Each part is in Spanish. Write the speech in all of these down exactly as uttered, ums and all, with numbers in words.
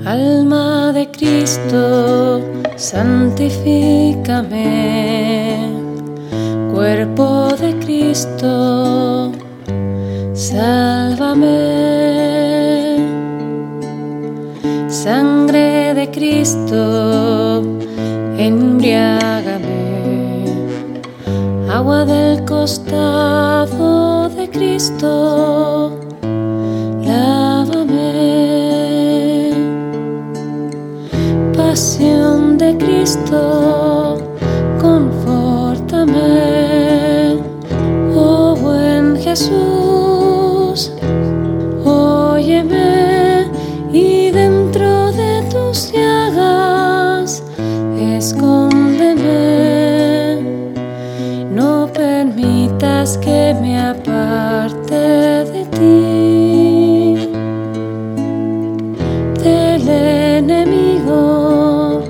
Alma de Cristo, santifícame. Cuerpo de Cristo, sálvame. Sangre de Cristo, embriágame. Agua del costado de Cristo, lávame. Pasión de Cristo, confórtame. Oh buen Jesús, óyeme, y dentro de tus llagas escóndeme. No permitas que me aparte de ti, del enemigo.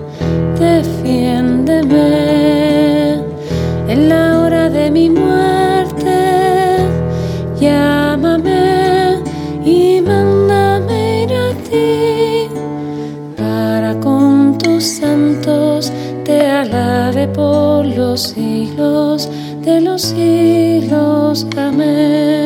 Defiéndeme en la hora de mi muerte. Llámame y mándame ir a ti, para con tus santos te alabe por los siglos de los siglos. Amén.